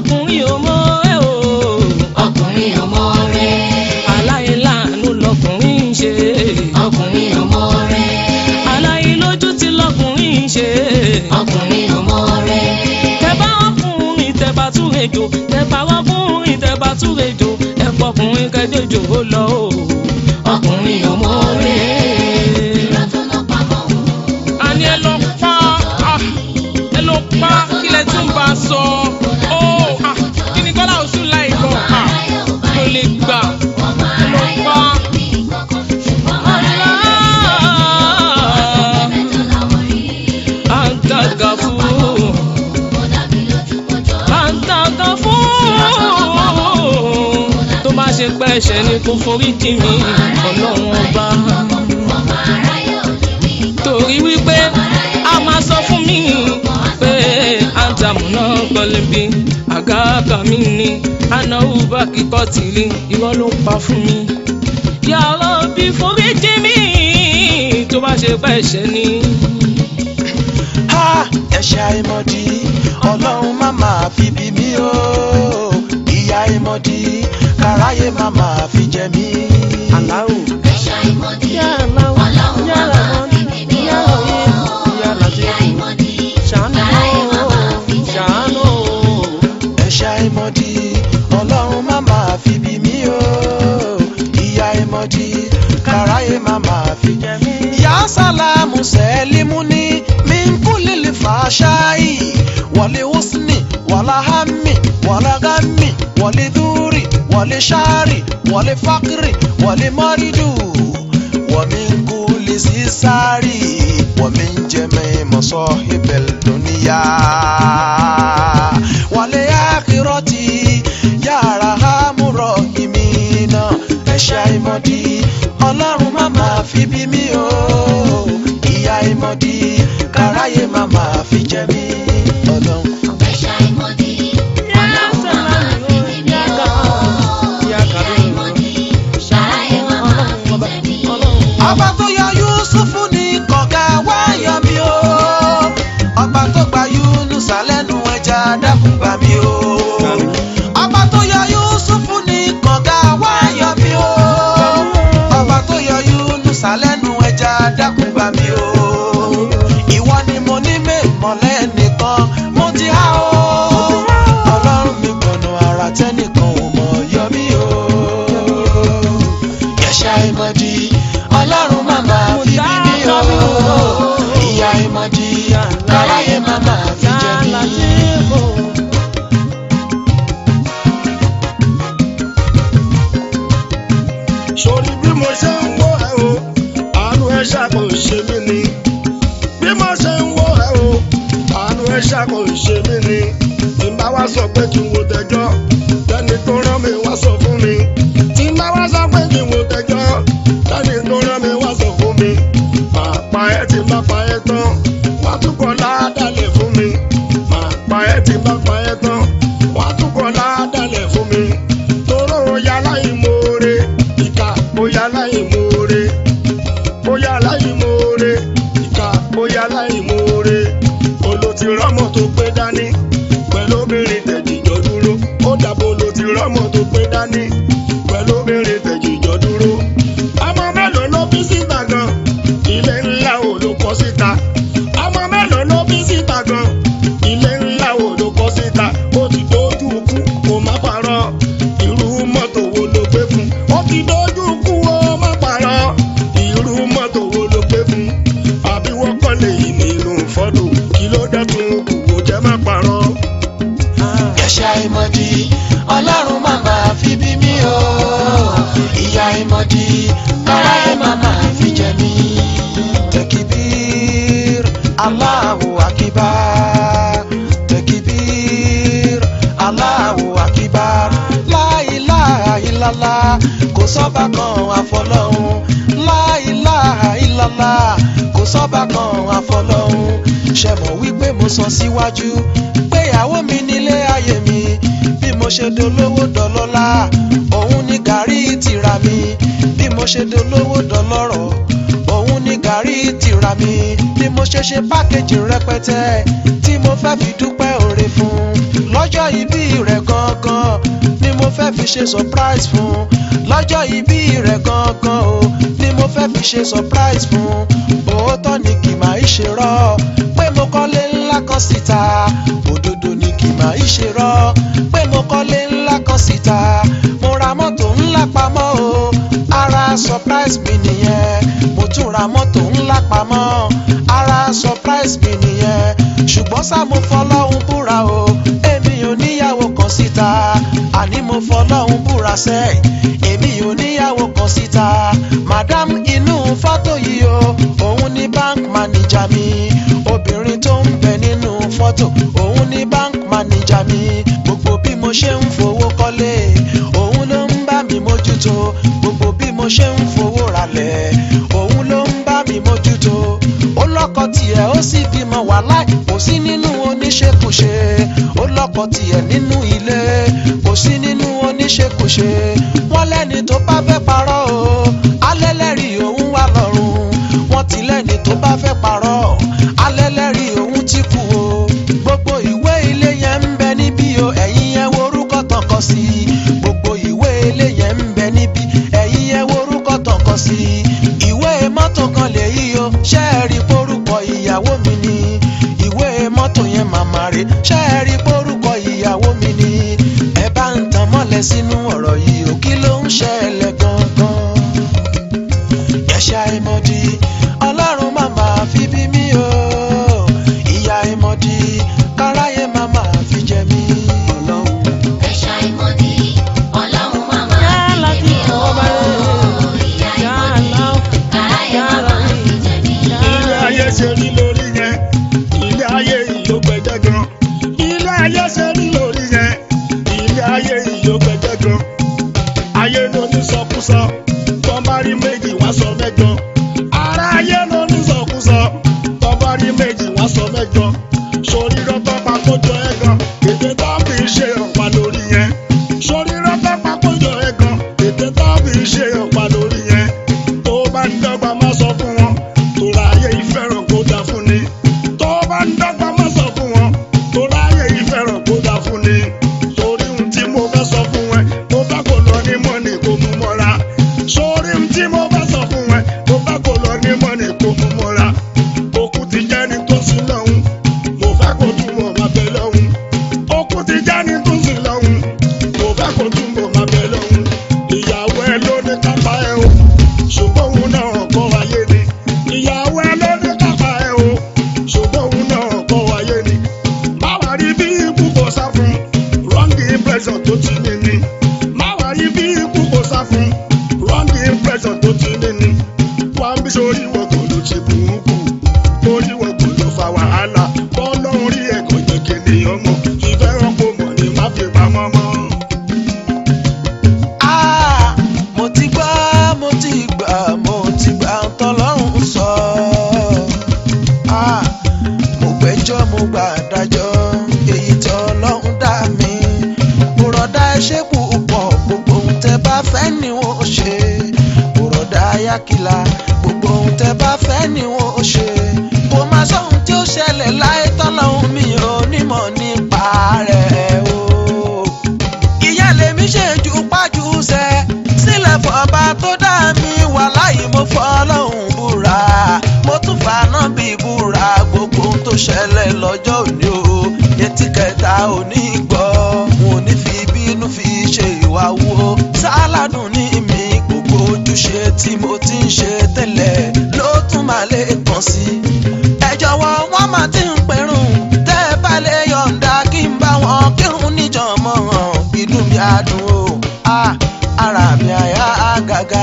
ọkùnrin ò mọ ẹ o. ọkùnrin ò mọ rẹ. aláìláàánú lọkùnrin ń ṣe. ọkùnrin ò mọ rẹ. aláìlójú tí lọkùnrin ń ṣe. ọkùnrin ò mọ rẹ. tẹ bá ọkùnrin tẹ bá túre jò tẹ bá ọkùnrin tẹ bá túre jò ẹ pọkùnrin kẹjọjò ó lọ o. ọkùnrin ò mọ rẹ. irọ́ tó lọ pamọ́ o. àní ẹ lọ pa ẹ lọ pa kí lẹ tún bá sọ ó kí ni kọ́lá oṣù láì gan ló lè gbà ẹ lọ pa. àǹtàgà fún àǹtàgà fún tó bá ṣe pẹ́ ẹ̀ṣẹ̀ ni kò forí jì mí ọlọ́run ọba torí wípé a máa sọ fún mi pé ádámù náà gbọ́lé bí àgàkà mi ni anáwó bá kíkọ́ tìlí irọ́ ló pa fún mi yàrá bí forí jì mí tó bá ṣe pẹ́ ẹ̀ṣẹ̀ ni. ẹ̀ṣẹ̀ àìmọ̀dí ọlọ́run má máa fi bí mi o ìyà àìmọ̀dí káráyé má máa fi jẹ mí. aláwò ẹ̀ṣẹ̀ àìmọ̀dí ọlọ́run má máa fi bí mi o ìyà àìmọ̀dí káráyé má máa fi jẹ mí. ẹ̀ṣẹ̀ àìmọ̀dí ọlọ́run má máa fi bí mi o ìyà àìmọ̀dí káráyé má máa fi jẹ mí. yà sálàmù sẹ́límù ní kulili fashai wali husni wala hammi wala gammi wali duri wali shari wali fakri wali maridu wa min kulli sisari wa min jami masahibil dunya wali akhirati ya rahamu rahimina ẹ̀ṣẹ̀ àìmọ̀dí ọlọ́run má máa fi bí mi o ìyà àìmọ̀dí káráyé má máa fi jẹ mí ọlọ́run. ẹ̀ṣẹ̀ àìmọ̀dí ọlọ́run má máa fi bí mi o ìyà àìmọ̀dí káráyé má máa fi jẹ mí. ọba tó yọ Yúsúfù ní kànga wá yọ mí o ọba tó gba Yúnúsà lẹ́nu ẹja dákun gbà mí o ọba tó yọ Yúsúfù ní kànga wá yọ mí o ọba tó yọ Yúnúsà lẹ́nu ẹja dákun gbà mí o ìwọ ni mo ní mẹ́mọ́lẹ́ nìkan mo ti há o ọlọ́run mi gbọ̀nà ara tẹ́nìkan ò mọ̀ yọ mí o ẹ̀ṣẹ̀ àìmọ̀dí ọlọ́run má máa fi bí mi o ìyà àìmọ̀dí káráyé má máa fi jẹ mí. sórí bí mo ṣe ń wò ẹ́ o àánú ẹ ṣàkó ṣe mí ni bí mo ṣe ń wò ẹ́ o àánú ẹ ṣàkó ṣe mí ni tí n bá wá sọ pé kí n wo tẹjọ́ tẹ́ni tó rán mi wá sọ fún mi tí n bá wá sọ pé kí n wo tẹjọ́ tẹ́ni tó rán mi wá sọ fún mi màá pa ẹ́ tí n bá pa ẹ́ tán wá túbọ̀ ládàlẹ̀ fún mi màá pa ẹ́ tí n bá pa ẹ́ tán wá túbọ̀ ládàlẹ̀ fún mi toró yálà ìmoore ìkà bóyá láìmoore bóyá láìmoore ìkà bóyá láìmoore olóti rọmọ tó pé dání pẹ̀lú obìnrin tẹ̀jìjọ dúró ó dàbò olóti rọmọ tó pé dání pẹ̀lú obìnrin tẹ̀jìjọ dúró ọmọ mélòó ló bí síta gan ilé ńlá ò ló kọ́ síta ọmọ mélòó ló bí síta gan ilé ńlá ò ló kọ́ síta ó ti dójú kú kó má parọ́ irú mọ́tò wo ló gbé fún ó ti dójú kú ó má parọ́ irú mọ́tò wo ló gbé fún àbí wọ́n kọ́ lè yí nínú fọ́tò kí ló dẹ́tun kù kó jẹ́ má parọ́. ẹ̀ṣẹ̀ àìmọ̀dí ọlọ́run má máa fi bí mi o ìyà àìmọ̀dí káráyé má máa fi jẹ mí. Tekibir Allahu Akbar Tekibir Allahu Akbar la ilaha illallah kò sọ́ba kan àfọlọ́hun la ilaha illallah kò sọ́ba kan àfọlọ́hun ṣe mọ̀ wípé mo sọ síwájú pé ìyàwó mi nílé ayé mi bí mo ṣe dolówó dọlọ́lá òun ní gàrí tìra mi bí mo ṣe dolówó dọlọ́rọ̀ òun ní gàrí tìra mi bí mo ṣe ṣe pákéjì rẹpẹtẹ tí mo fẹ́ fi dúpẹ́ oore fún lọ́jọ́ ìbí rẹ̀ fẹ́ fi ṣe surprise fún lọ́jọ́ ìbí rẹ̀ gangan o ni mo fẹ́ fi ṣe surprise fún òótọ́ ni kì máa ń ṣe rọ́ pé mo kọ́lé ńlá kan síta òdodo ni kì máa ń ṣe rọ́ pé mo kọ́lé ńlá kan síta mo ra mọ́tò ńlá pamọ́ o ara surprise mi nìyẹn mo tún ra mọ́tò ńlá pamọ́ ara surprise mi nìyẹn ṣùgbọ́n ṣá mo fọlọ́hún búra o èmi ò níyàwó kan síta àní mo fọlọ́hún búra sẹ́ èmi ò níyàwó kan síta madam inú fọ́tò yìí o òun ni bank manager mi obìnrin tó ń bẹ nínú fọ́tò òun ni bank manager mi gbogbo bí mo ṣe ń fowó kọ́lé òun ló ń bá mi mójútó gbogbo bí mo ṣe ń fowó ralẹ̀ òun ló ń bá mi mójútó ó lọ́kọ tiẹ̀ ó sì bímọ wàhálà kò sí nínú oníṣekúṣe ó lọ́kọ tiẹ̀ nínú ilé kò sí nínú oníṣekúṣe wọ́n lẹ́ni tó bá fẹ́ parọ́ o alẹ́lẹ́rìí òun wà lọ́rùn wọ́n ti lẹ́ni tó bá fẹ́ parọ́ alẹ́lẹ́rìí òun ti kú o gbogbo ìwé ilé yẹn ń bẹ níbí o ẹ̀yin yẹn wo orúkọ tán kọ sí gbogbo ìwé ilé yẹn ń bẹ níbí ẹ̀yin yẹn wo orúkọ tán kọ sí ìwé mọ́tò kan lè yí o ṣé ẹ rí porúkọ ìyàwó mi ni ìwé mọ́tò yẹn màmá rè ṣé ẹ rí porúkọ ìyàwó mi ni ẹ bá ń tan mọ́lẹ̀ sínú ọ̀rọ̀ yìí o kí ló ń ṣẹlẹ̀ gangan ẹ̀ṣà ìmọ̀dí ọlọ́run màmá fi bí mi o ìyá ìmọ̀dí káráyé màmá fi jẹ mí ọlọ́run. ẹ̀ṣà ìmọ̀dí ọlọ́run màmá fi bí mi o ìyá ìmọ̀dí káráyé màmá fi jẹ mí. ilé ayé ṣe rí lórí yẹn ilé ayé yìí ló gbẹjẹ gan ilé ayé ṣe rí lórí yẹn ilé ayé yìí ló gbẹjẹ gan ayé ló ní sọkúsọ tó bá rí méjì wá sọ mẹ́jọ ara ayé ló ní sọkúsọ tó bá rí méjì wá sọ mẹ́jọ sórí rọtọ pàkójọ ẹgàn ètè tó fi ṣe ọ̀pá lórí yẹn sórí rọtọ pàkójọ ẹgàn ètè tó fi ṣe ọ̀pá lórí yẹn tó bá ń dọ́gba má sọ fún wọn tó ráyè ìfẹ́ràn kó dá fún ni tó bá ń dọ́gba má sọ fún wọn tó ráyè ìfẹ́ràn kó dá fún ni torí ohun tí mo fẹ́ sọ fún ẹ mo fẹ́ kó lọ ní mọ́nì kó mú mọ́ra sórí ohun tí mo fẹ́ sọ fún ẹ mo fẹ́ kó lọ ní mọ́nì kó mú mọ́ra òkú ti jẹ́ ni tó sí lọ́hùn mo fẹ́ kó túmọ̀ máa bẹ lọ́hùn òkú ti jẹ́ ni tó sí lọ́hùn mo fẹ́ kó túmọ̀ máa bẹ lọ́hùn ìyàwó ẹ ló ní kápá ẹ o ṣùgbọ́n òun náà kọ́ wáyé ni ìyàwó ẹ ló ní kápá ẹ o ṣùgbọ́n òun náà kọ́ wáyé ni má wá rí bí ikú kò sá fún wrong impression tó ti ní ni má wá rí bí ikú kò sá fún wrong impression tó ti ní ni wá ń bí sórí wọ́gùn ló ti bù ú kù torí wọ́gùn ló fa wàhálà bọ́ọ̀lọ́run rí ẹ̀kọ́ jẹ́ kènìyàn mọ̀ ìfẹ́ rọ́pò mọ̀ ni má fi pamọ́ mọ́. Ah, mo ti gbà mo ti gbà mo ti gbà tọ́lọ́run sọ ah, mo gbẹ́jọ́ mo gbà dájọ́ èyí tọ́lọ́run dá mi bùrọ̀dá ẹṣẹ́ púpọ̀ gbogbo ohun tẹ́ bá fẹ́ ni wọ́n ṣe bùrọ̀dá ayákìlá gbogbo ohun tẹ́ bá fẹ́ ni wọ́n ṣe kò má sóhun tí ó ṣẹlẹ̀ láyé tọ́lọ́run mi ò nímọ̀ nípa rẹ̀ o ìyá lèmi ṣe jù pájú sẹ sílẹ̀ fọba tó dá mi wà láyé mo fọlọ́hún búra mo tún fàánà bí búra gbogbo ohun tó ṣẹlẹ̀ lọ́jọ́ òní o etí kẹta òní gbọ́ mo ní fi bínú fi ṣe ìwà wo sáládùn ní mi gbogbo ojúṣe tí mo ti ń ṣe tẹ́lẹ̀ ló tún máa lè kàn sí ẹ jọ̀wọ́ wọ́n máa ti ń pẹ̀rùn tẹ́ ẹ bá lè yọ̀ǹda kí n bá wọn kírun níjọ̀mọ́ hàn inú mi á dùn o ah, ara mi àyà àgàgà.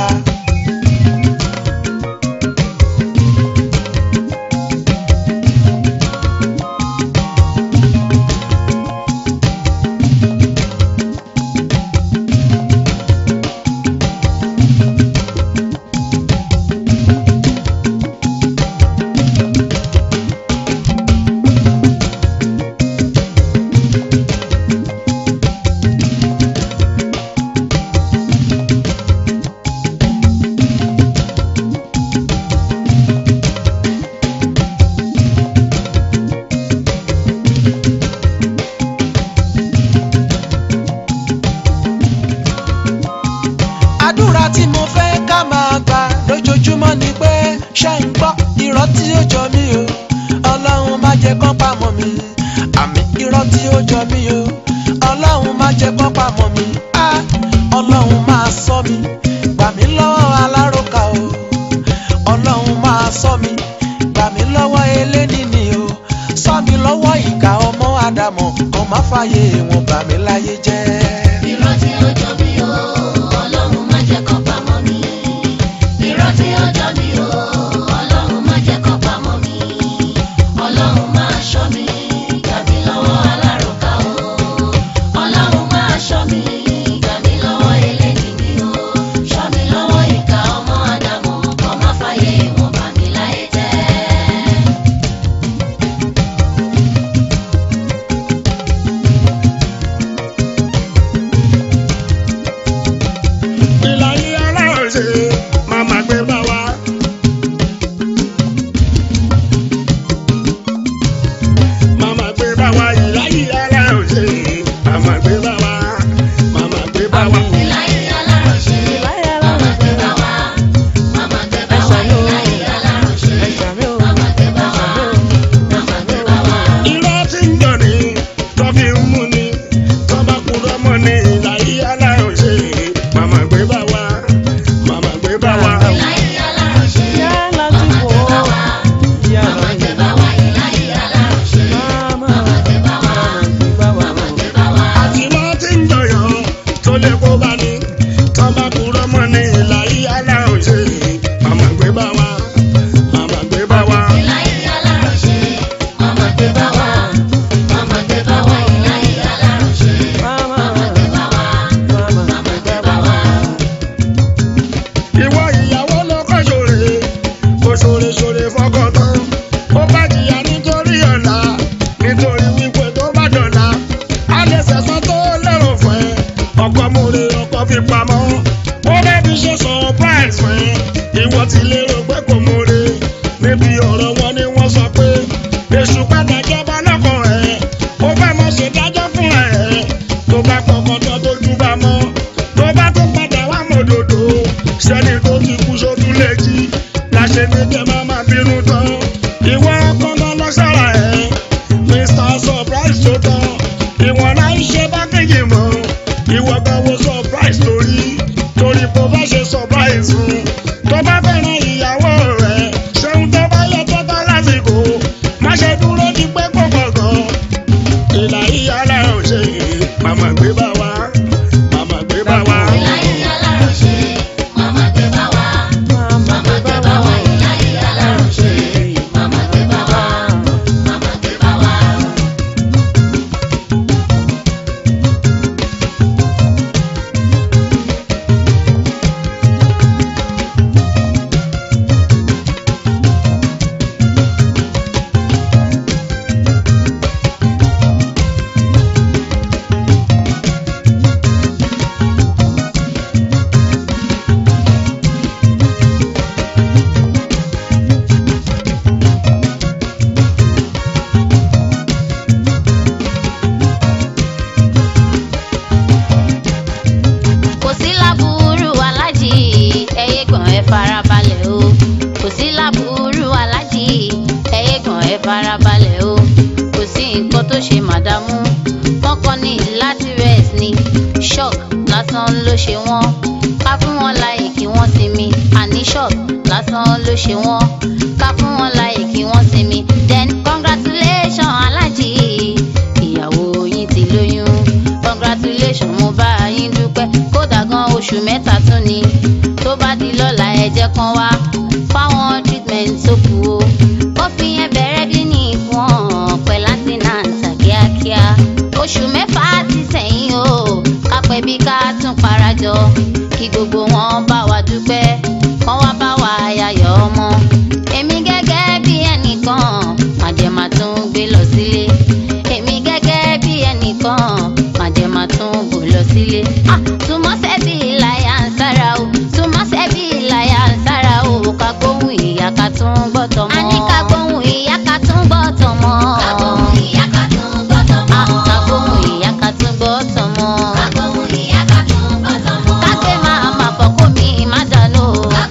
irọ́ tí ó jọ mí o ọlọ́run má jẹ́ kán pamọ́ mi àmì irọ́ tí ó jọ mí o ọlọ́run má jẹ́ kán pamọ́ mi ah ọlọ́run máa ṣọ́ mi gbà mí lọ́wọ́ aláròkà o ọlọ́run máa ṣọ́ mi gbà mí lọ́wọ́ eléníní o ṣọ́ mi lọ́wọ́ ìkà ọmọ àdàmọ̀ kan má fàyè wọn bà mí láyé jẹ́. irọ́ tí ó jọ mí o ọlọ́run má jẹ́ kán pamọ́ mi irọ́ tí ó jọ mí o ọlọ́run má jẹ́ kán pamọ́ mi ọlọ́run máa ṣọ́ mi gbà mí lọ́wọ́ aláròkà o ọlọ́run máa ṣọ́ mi gbà mí lọ́wọ́ eléníní o ṣọ́ mi lọ́wọ́ ìkà ọmọ àdàmọ̀ kan má fàyè wọn bà mí láyé jẹ́. ìlàyé aláòṣe màmá gbé bá wa. màmá gbé bá wa ìlàyé aláòṣe màmá gbé bá wa. màmá gbé bá wa. ìlàyé aláròṣe màmá gbé bá wa màmá gbé bá wa ìlàyé aláròṣe màmá gbé bá wa màmá gbé bá wa. irọ́ tí ń jọ ní tó fi ń mú ni tó bá kúrò mọ́ ní ìlàyé aláòṣe màmá gbé bá wa. màmá gbé bá wa. ìlàyé aláròṣe màmá gbé bá wa màmá gbé bá wa ìlàyé aláròṣe màmá gbé bá wa màmá gbé bá wa. àtìmọ́ tí ń jọyọ̀ tó lè kó bá ní tó bá kúrò mọ́ ní ìlàyé aláòṣe màmá gbé bá wa. màmá gbé bá wa. ìlàyé aláròṣe màmá gbé bá wa màmá gbé bá wa ìlàyé aláròṣe màmá gbé bá wa màmá gbé bá wa. ìwọ ìyàwó ló kọ́ ṣòre kò ṣòre ṣòre fọkàn tán ó bá jìyà nítorí ọ̀la nítorí wípé tó bá dọ̀la á lè sẹ̀sán tó lérò fún ẹ ọkọ múre ọkọ fi pamọ́ ó bẹ́ẹ̀ fi ṣe surprise fún ẹ ìwọ ti lérò pé kò múre níbi ọ̀rọ̀ wọn ni wọ́n sọ pé èṣù padà jọba lọ́kàn ẹ̀ ó fẹ́ mọ̀ ṣe dájọ́ fún ẹ̀ tó bá kọ̀ọ̀kan tán tó jú bá mọ́ tó bá tó padà wá mọ̀dòdò sẹ́ni tó ti kú sótú léjì láṣẹ ní kẹ́ máa máa bínú tán ìwọ ọkọ̀ọ̀kan lọ sára ẹ̀ Mr Surprise tó tán ìwọ̀n náà ń ṣe pákéjì mọ́ ìwọ gan wo surprise torí torí bó bá ṣe surprise fún tó bá fẹ́ràn ìyàwó rẹ̀ ṣeun tó bá yẹ tó tán lásìkò má ṣe dúró di pé kò gbọ̀ngàn ìlàyé aláòṣe màmá gbé bá wa màmá gbé bá wa. ìlàyé aláròṣe màmá gbé bá wa màmá gbé bá wa ìlàyé aláròṣe màmá gbé bá wa màmá gbé bá wa. kò sí láburú alájì ẹyẹ gan ẹ farabalẹ̀ o kò sí láburú alájì ẹyẹ gan ẹ farabalẹ̀ o kò sí nǹkan tó ṣe màdámù wọn kàn ní láti rest ni shock lásán ló ṣe wọn ká fún wọn láàyè kí wọ́n sinmi àní shock lásán ló ṣe wọn ká fún wọn láàyè kí wọ́n sinmi then congratulation alájì ìyàwó yín ti lóyún congratulation mo bá yín dúpẹ́ kódà gan oṣù mẹ́ta tún ni tó bá di lọ́la ẹ jẹ́ kán wá fáwọn treatment tó kù o kó fi yẹn bẹ̀rẹ̀ clinic wọn pẹ̀lú antinanta kíákíá oṣù mẹ́fà ti sẹ́yìn o kápẹ́ bí ká tún parajọ kí gbogbo wọn bá wa dúpẹ́ kán wá bá wa yayọ̀ ọmọ èmi gẹ́gẹ́ bí ẹnìkan màjẹ̀má tún gbé lọ sílé èmi gẹ́gẹ́ bí ẹnìkan màjẹ̀má tún gbò lọ sílé ah túmọ̀ sẹ́bí ìlàyà ń sára o túmọ̀ sẹ́bí ìlàyà ń sára o ká gbóhùn ìyá ká tún gbọ́tọ̀ mọ́. a ní ká gbóhùn ìyá ká tún gbọ́tọ̀ mọ́. ká gbóhùn ìyá ká tún gbọ́tọ̀ mọ́. ah ká gbóhùn ìyá ká tún gbọ́tọ̀ mọ́. ká gbóhùn ìyá ká tún gbọ́tọ̀ mọ́. ká gbé máa máa fọ́ kó mi má dànù o. ká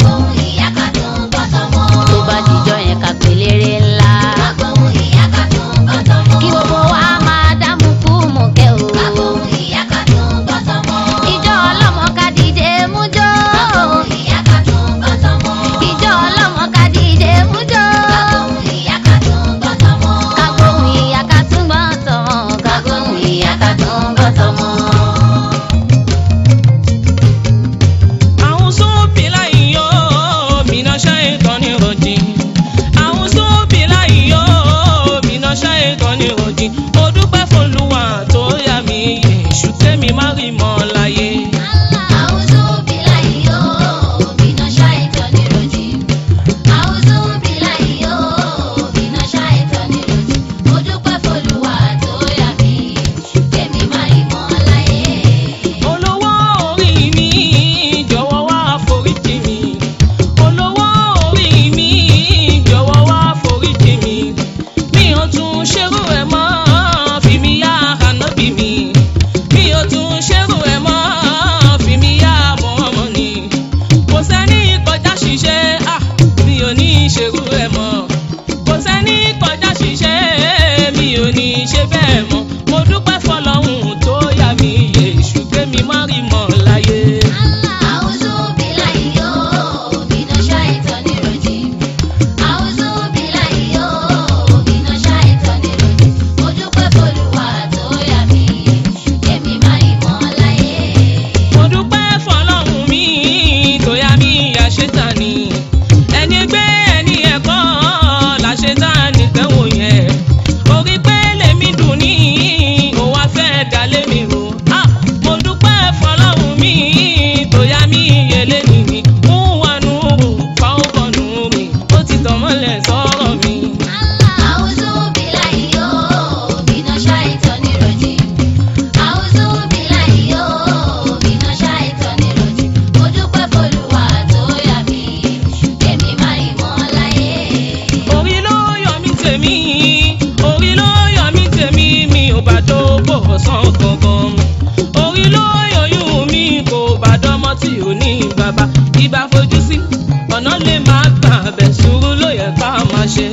tí ò ní bàbá ibà fojú sí ọ̀nà lè má gbà bẹ̀ sùúrù ló yẹ ká máa ṣe.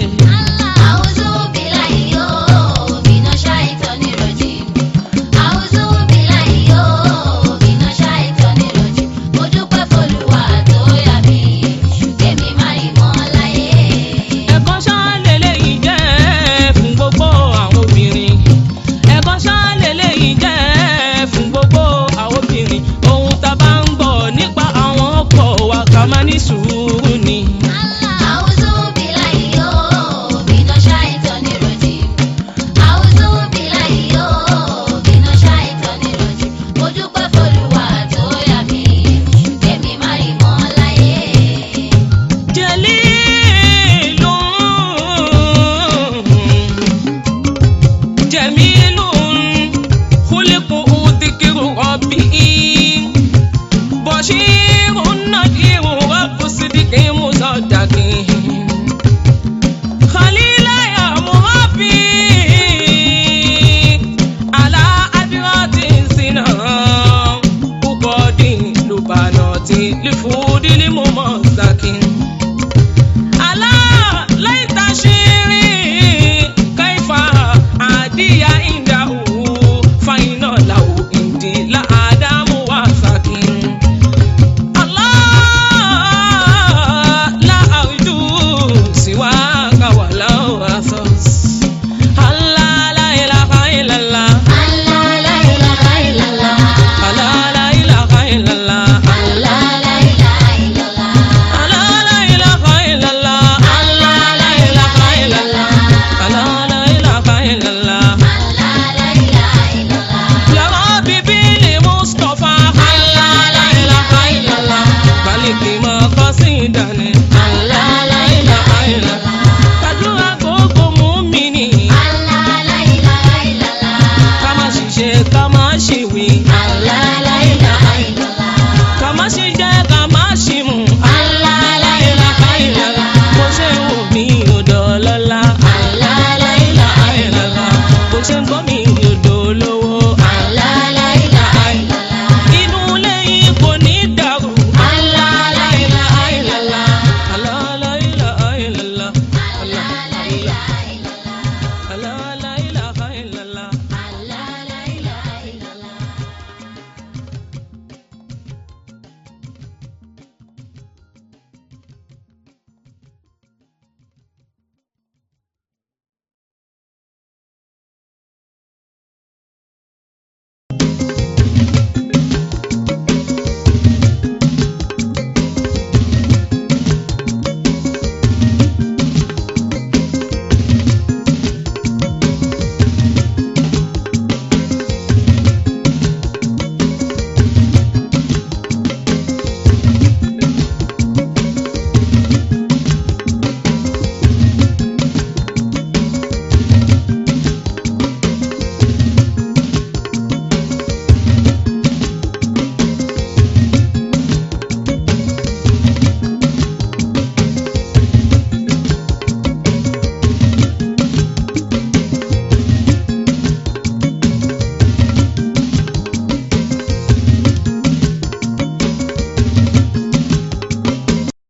Come on,